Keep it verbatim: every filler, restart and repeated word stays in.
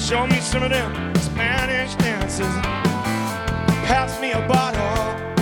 Show me some of them Spanish dances. Pass me a bottle.